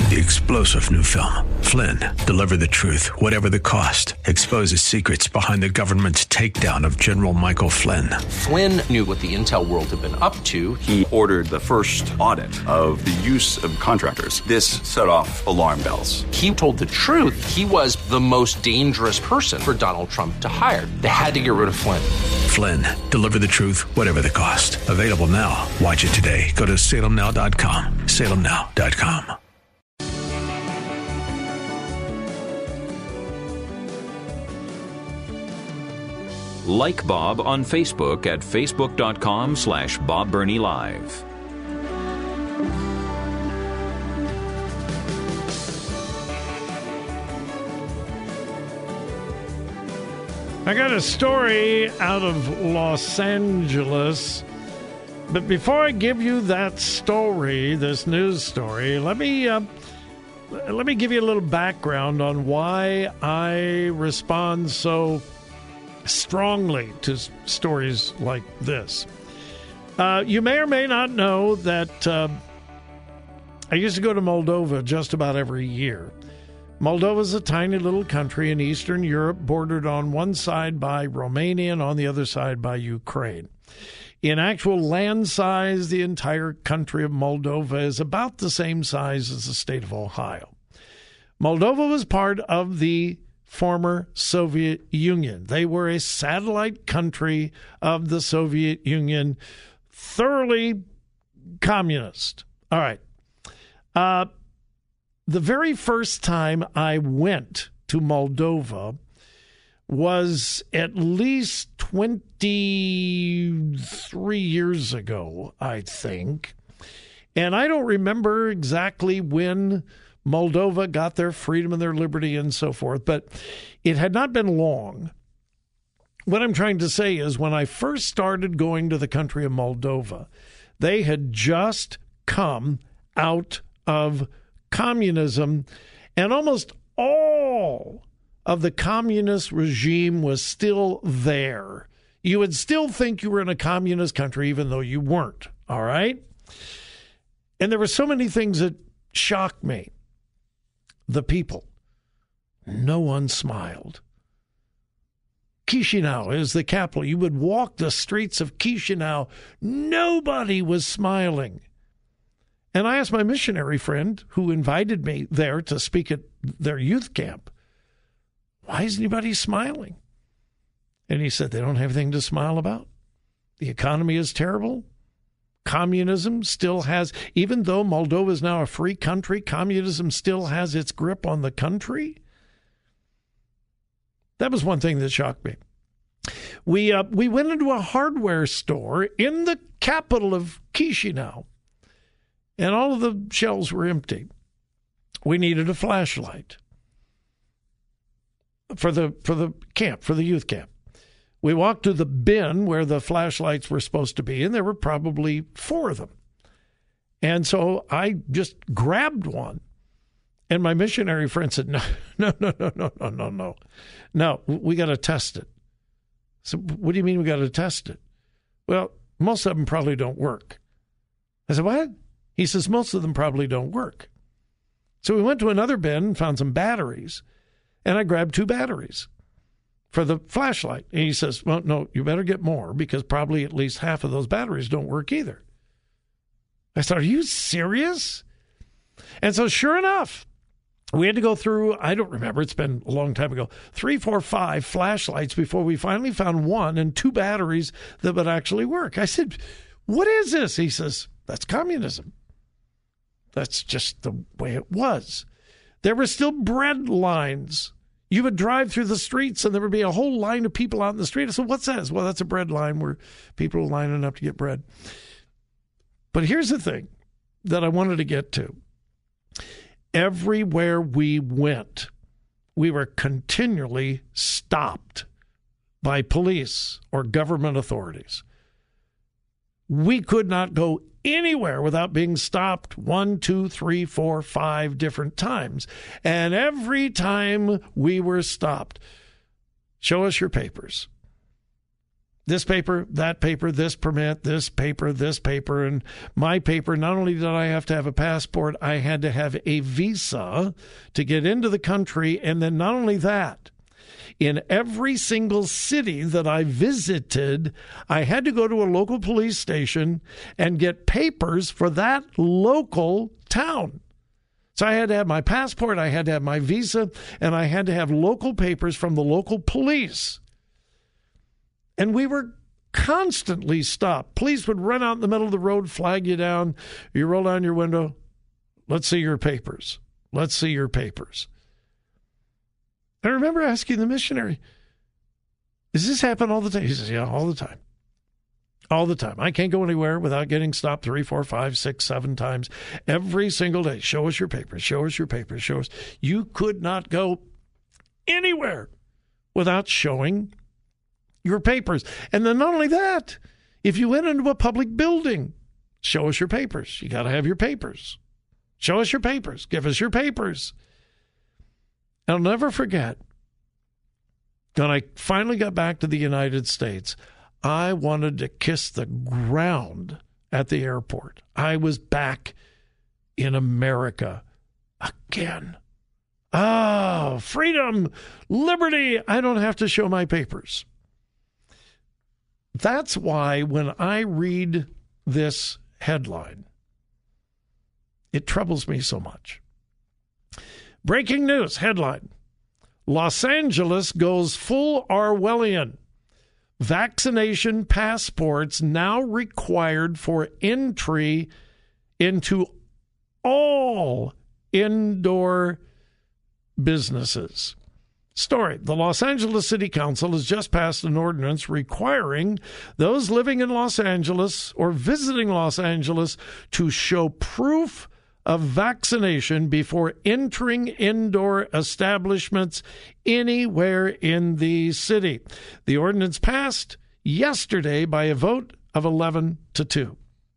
The explosive new film, Flynn, deliver the truth, whatever the cost, exposes secrets behind the government's takedown of General Michael Flynn. Flynn knew what the intel world had been up to. He ordered the first audit of the use of contractors. This set off alarm bells. He told the truth. He was the most dangerous person for Donald Trump to hire. They had to get rid of Flynn. Flynn, deliver the truth, whatever the cost. Available now. Watch it today. Go to salemnow.com. salemnow.com. Like Bob on Facebook at facebook.com/Bob Burney Live. I got a story out of Los Angeles, but before I give you that story, this news story, let me give you a little background on why I respond so strongly to stories like this. You may or may not know that I used to go to Moldova just about every year. Moldova is a tiny little country in Eastern Europe, bordered on one side by Romania and on the other side by Ukraine. In actual land size, the entire country of Moldova is about the same size as the state of Ohio. Moldova was part of the former Soviet Union. They were a satellite country of the Soviet Union, thoroughly communist. All right. The very first time I went to Moldova was at least 23 years ago, I think. And I don't remember exactly when Moldova got their freedom and their liberty and so forth, but it had not been long. What I'm trying to say is when I first started going to the country of Moldova, they had just come out of communism, and almost all of the communist regime was still there. You would still think you were in a communist country even though you weren't, all right? And there were so many things that shocked me. The people. No one smiled. Chisinau is the capital. You would walk the streets of Chisinau. Nobody was smiling. And I asked my missionary friend who invited me there to speak at their youth camp, why is anybody smiling? And he said, they don't have anything to smile about. The economy is terrible. Communism still has, even though Moldova is now a free country, communism still has its grip on the country. That was one thing that shocked me. We went into a hardware store in the capital of Chisinau, and all of the shelves were empty. We needed a flashlight for the camp, for the youth camp. We walked to the bin where the flashlights were supposed to be, and there were probably 4 of them. And so I just grabbed one. And my missionary friend said, no, we got to test it. So what do you mean we got to test it? Well, most of them probably don't work. I said, what? He says, most of them probably don't work. So we went to another bin and found some batteries, and I grabbed 2 batteries for the flashlight. And he says, well, no, you better get more because probably at least half of those batteries don't work either. I said, are you serious? And so sure enough, we had to go through, I don't remember, it's been a long time ago, 3, 4, 5 flashlights before we finally found 1 and 2 batteries that would actually work. I said, what is this? He says, that's communism. That's just the way it was. There were still bread lines. You would drive through the streets and there would be a whole line of people out in the street. I said, what's that? Well, that's a bread line where people are lining up to get bread. But here's the thing that I wanted to get to. Everywhere we went, we were continually stopped by police or government authorities. We could not go anywhere without being stopped 1, 2, 3, 4, 5 different times. And every time we were stopped, show us your papers. This paper, that paper, this permit, this paper, and my paper. Not only did I have to have a passport, I had to have a visa to get into the country. And then not only that, in every single city that I visited, I had to go to a local police station and get papers for that local town. So I had to have my passport, I had to have my visa, and I had to have local papers from the local police. And we were constantly stopped. Police would run out in the middle of the road, flag you down. You roll down your window. Let's see your papers. Let's see your papers. I remember asking the missionary, does this happen all the time? He says, yeah, all the time. All the time. I can't go anywhere without getting stopped 3, 4, 5, 6, 7 times every single day. Show us your papers. Show us your papers. Show us. You could not go anywhere without showing your papers. And then not only that, if you went into a public building, show us your papers. You got to have your papers. Show us your papers. Give us your papers. I'll never forget, when I finally got back to the United States, I wanted to kiss the ground at the airport. I was back in America again. Oh, freedom, liberty. I don't have to show my papers. That's why when I read this headline, it troubles me so much. Breaking news headline: Los Angeles goes full Orwellian. Vaccination passports now required for entry into all indoor businesses. Story: the Los Angeles City Council has just passed an ordinance requiring those living in Los Angeles or visiting Los Angeles to show proof of vaccination before entering indoor establishments anywhere in the city. The ordinance passed yesterday by a vote of 11-2.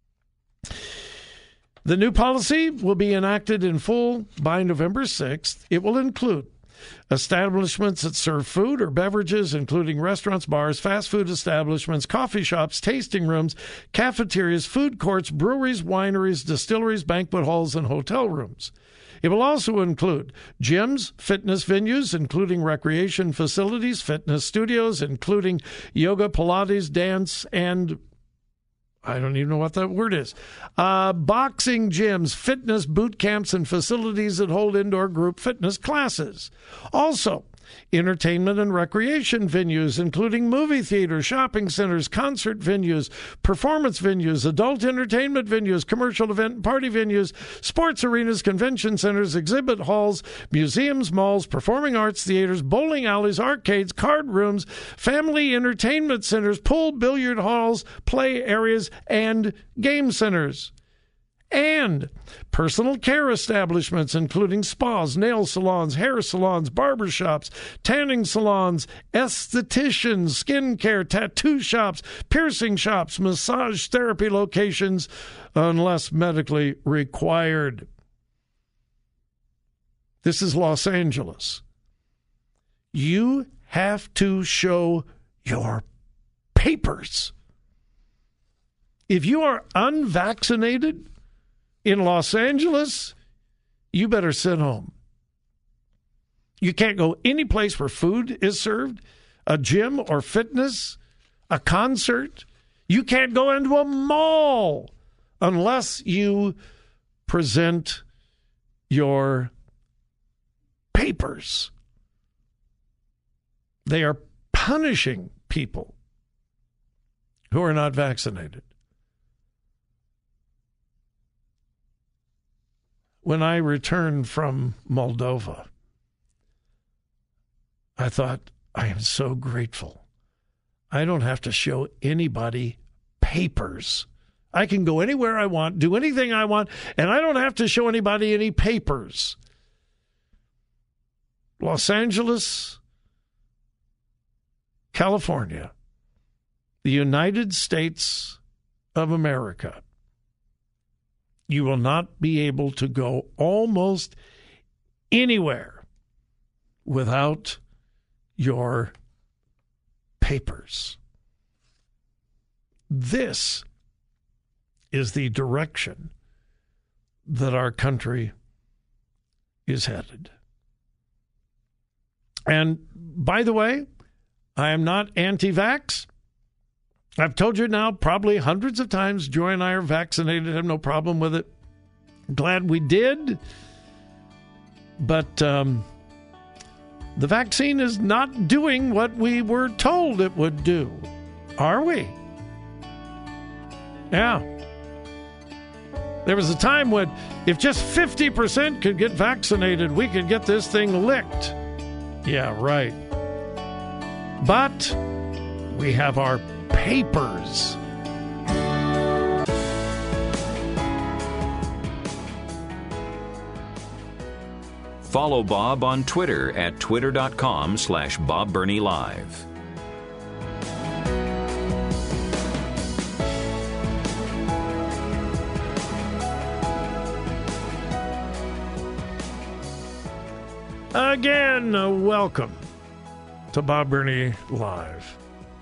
The new policy will be enacted in full by November 6th. It will include establishments that serve food or beverages, including restaurants, bars, fast food establishments, coffee shops, tasting rooms, cafeterias, food courts, breweries, wineries, distilleries, banquet halls, and hotel rooms. It will also include gyms, fitness venues, including recreation facilities, fitness studios, including yoga, Pilates, dance, and I don't even know what that word is. Boxing gyms, fitness boot camps, and facilities that hold indoor group fitness classes. Also, entertainment and recreation venues, including movie theaters, shopping centers, concert venues, performance venues, adult entertainment venues, commercial event and party venues, sports arenas, convention centers, exhibit halls, museums, malls, performing arts theaters, bowling alleys, arcades, card rooms, family entertainment centers, pool, billiard halls, play areas, and game centers. And personal care establishments, including spas, nail salons, hair salons, barbershops, tanning salons, estheticians, skin care, tattoo shops, piercing shops, massage therapy locations, unless medically required. This is Los Angeles. You have to show your papers. If you are unvaccinated in Los Angeles, you better sit home. You can't go any place where food is served, a gym or fitness, a concert. You can't go into a mall unless you present your papers. They are punishing people who are not vaccinated. When I returned from Moldova, I thought, I am so grateful. I don't have to show anybody papers. I can go anywhere I want, do anything I want, and I don't have to show anybody any papers. Los Angeles, California, the United States of America. You will not be able to go almost anywhere without your papers. this is the direction that our country is headed. And by the way, I am not anti-vax. I've told you now probably hundreds of times, Joy and I are vaccinated, have no problem with it. Glad we did. But the vaccine is not doing what we were told it would do. Are we? Yeah. There was a time when if just 50% could get vaccinated, we could get this thing licked. Yeah, right. But we have our papers. Follow Bob on Twitter at twitter.com/BobBernieLive. Again, welcome to Bob Bernie Live.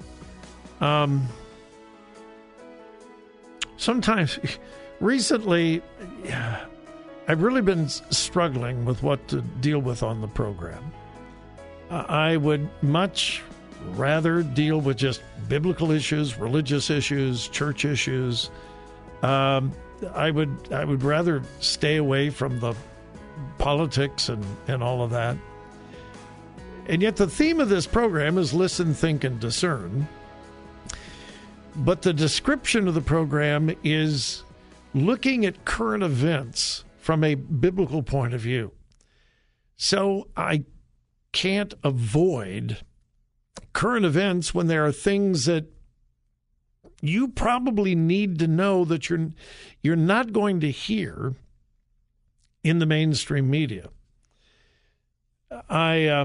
Sometimes, recently, I've really been struggling with what to deal with on the program. I would much rather deal with just biblical issues, religious issues, church issues. I would rather stay away from the politics and all of that. And yet the theme of this program is listen, think, and discern. But the description of the program is looking at current events from a biblical point of view. So I can't avoid current events when there are things that you probably need to know that you're not going to hear in the mainstream media. I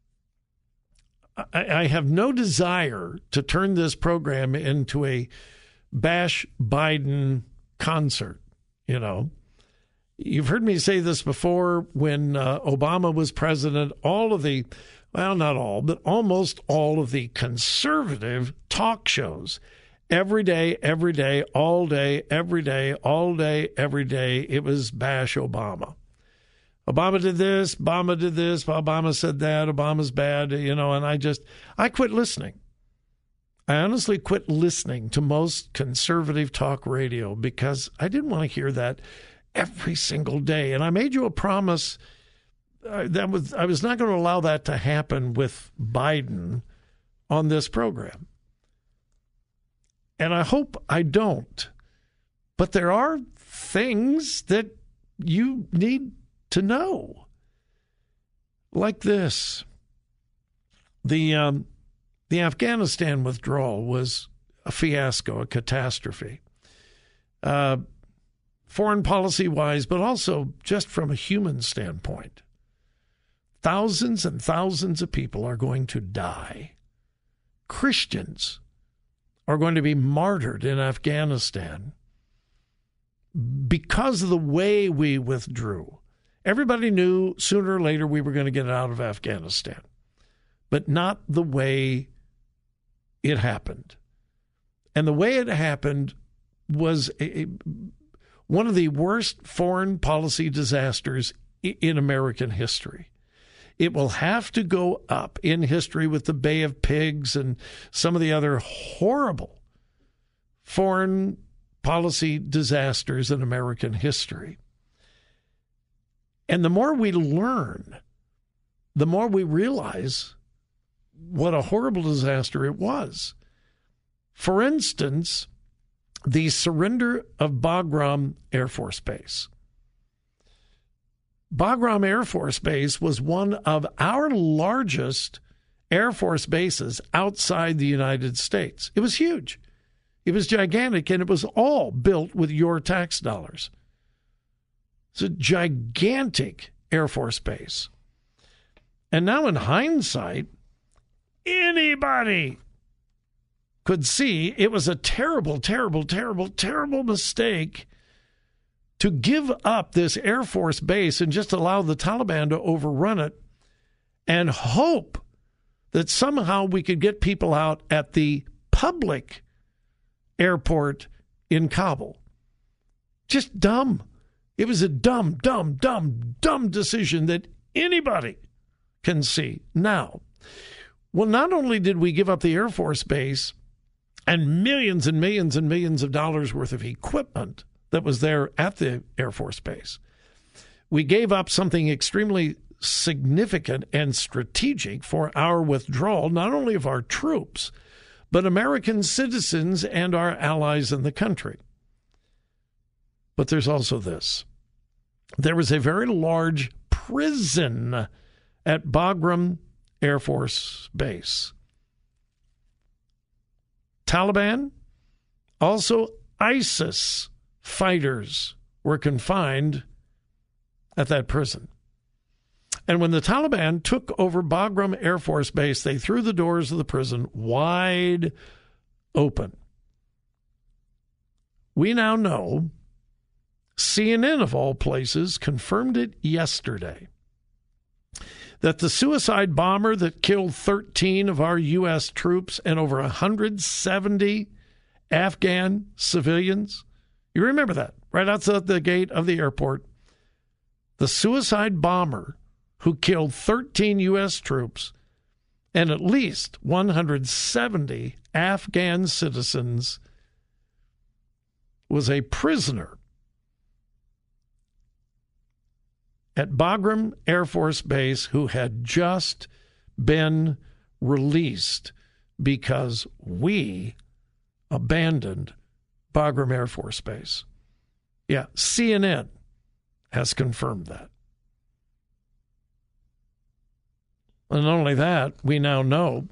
have no desire to turn this program into a bash Biden concert, you know. You've heard me say this before. When Obama was president, all of the, well, not all, but almost all of the conservative talk shows, every day, all day, every day, all day, every day, it was bash Obama. Obama did this, Obama said that, Obama's bad, you know, and I quit listening. I honestly quit listening to most conservative talk radio because I didn't want to hear that every single day. And I made you a promise that I was not going to allow that to happen with Biden on this program. And I hope I don't. But there are things that you need to know. Like this. The Afghanistan withdrawal was a fiasco, a catastrophe. Foreign policy-wise, but also just from a human standpoint. Thousands and thousands of people are going to die. Christians are going to be martyred in Afghanistan because of the way we withdrew. Everybody knew sooner or later we were going to get out of Afghanistan, but not the way it happened. And the way it happened was one of the worst foreign policy disasters in American history. It will have to go up in history with the Bay of Pigs and some of the other horrible foreign policy disasters in American history. And the more we learn, the more we realize what a horrible disaster it was. For instance, the surrender of Bagram Air Force Base. Bagram Air Force Base was one of our largest Air Force bases outside the United States. It was huge. It was gigantic, and it was all built with your tax dollars. It's a gigantic Air Force base. And now in hindsight, anybody could see it was a terrible, terrible, terrible, terrible mistake to give up this Air Force base and just allow the Taliban to overrun it and hope that somehow we could get people out at the public airport in Kabul. Just dumb. It was a dumb decision that anybody can see now. Well, not only did we give up the Air Force Base and millions and millions of dollars worth of equipment that was there at the Air Force Base, we gave up something extremely significant and strategic for our withdrawal, not only of our troops, but American citizens and our allies in the country. But there's also this. There was a very large prison at Bagram Air Force Base. Taliban, also ISIS fighters were confined at that prison. And when the Taliban took over Bagram Air Force Base, they threw the doors of the prison wide open. We now know, CNN of all places confirmed it yesterday, that the suicide bomber that killed 13 of our U.S. troops and over 170 Afghan civilians, you remember that, right outside the gate of the airport, the suicide bomber who killed 13 U.S. troops and at least 170 Afghan citizens was a prisoner at Bagram Air Force Base who had just been released because we abandoned Bagram Air Force Base. Yeah, CNN has confirmed that. And not only that, we now know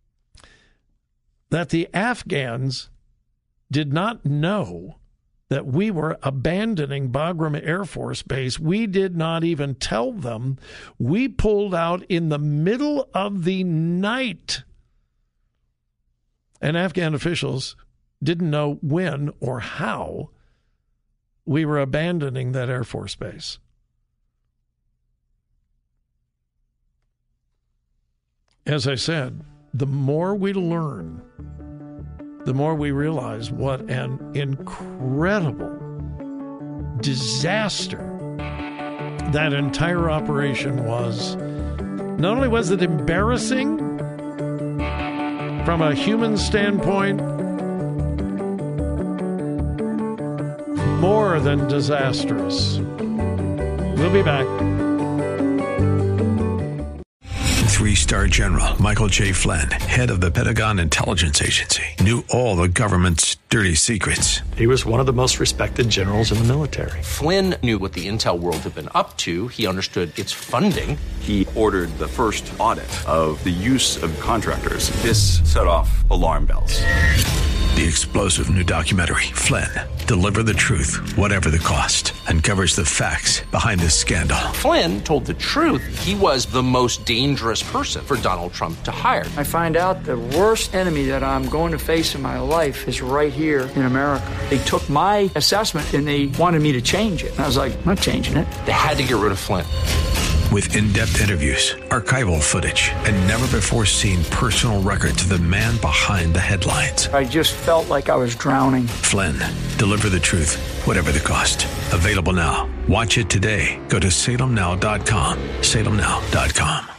that the Afghans did not know that we were abandoning Bagram Air Force Base. We did not even tell them. We pulled out in the middle of the night. And Afghan officials didn't know when or how we were abandoning that Air Force Base. As I said, the more we learn, the more we realize what an incredible disaster that entire operation was. Not only was it embarrassing from a human standpoint, more than disastrous. We'll be back. 3-star General Michael J. Flynn, head of the Pentagon Intelligence Agency, knew all the government's dirty secrets. He was one of the most respected generals in the military. Flynn knew what the intel world had been up to. He understood its funding. He ordered the first audit of the use of contractors. This set off alarm bells. The explosive new documentary, Flynn, Deliver the Truth, Whatever the Cost, uncovers the facts behind this scandal. Flynn told the truth. He was the most dangerous person for Donald Trump to hire. I find out the worst enemy that I'm going to face in my life is right here in America. They took my assessment and they wanted me to change it. And I was like, I'm not changing it. They had to get rid of Flynn. With in-depth interviews, archival footage, and never-before-seen personal records of the man behind the headlines. I just felt like I was drowning. Flynn, Deliver the Truth, Whatever the Cost. Available now. Watch it today. Go to salemnow.com. salemnow.com.